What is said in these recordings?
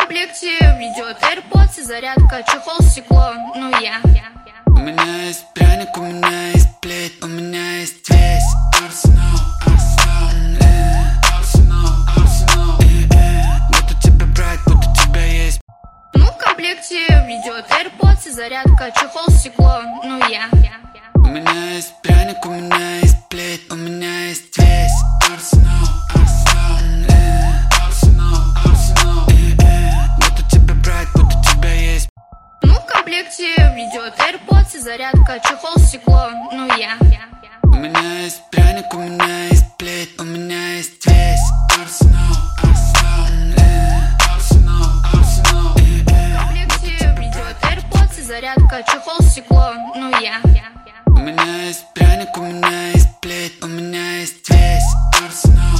комплекте идет AirPods и зарядка, чехол, стекло, ну я. У меня есть пряник, у меня есть плеть, у меня есть весь арсенал, арсенал. Буду тебя брать, буду тебя есть. Ну, в комплекте идет AirPods и зарядка, чехол, стекло, ну я. У меня есть пряник, у меня есть плеть, у меня есть весь арсенал, арсенал. Буду тебя брать, буду тебя есть. Ну, в комплекте идет AirPods и зарядка, чехол, стекло, ну я. У меня есть пряник, у меня есть плеть, у меня есть весь арсенал, арсенал. В комплекте идет AirPods и зарядка, чехол, стекло, ну я. У меня есть пряник, у меня есть плеть, у меня есть весь арсенал,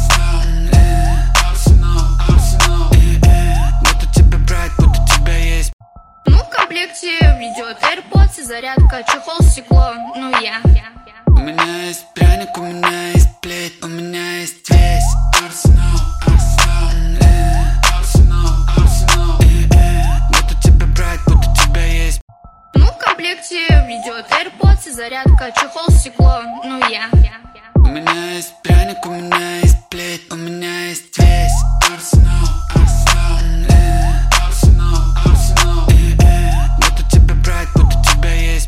арсенал. Буду тебя брать, буду тебя есть. Ну, в комплекте идет AirPods и зарядка, чехол, стекло, ну я. У меня есть пряник, у меня есть плеть, у меня есть весь арсенал, арсенал. Буду тебя брать, буду тебя есть. Ну, в комплекте идет AirPods и зарядка, чехол, стекло, ну я. У меня есть пряник, у меня есть плеть, у меня есть весь арсенал,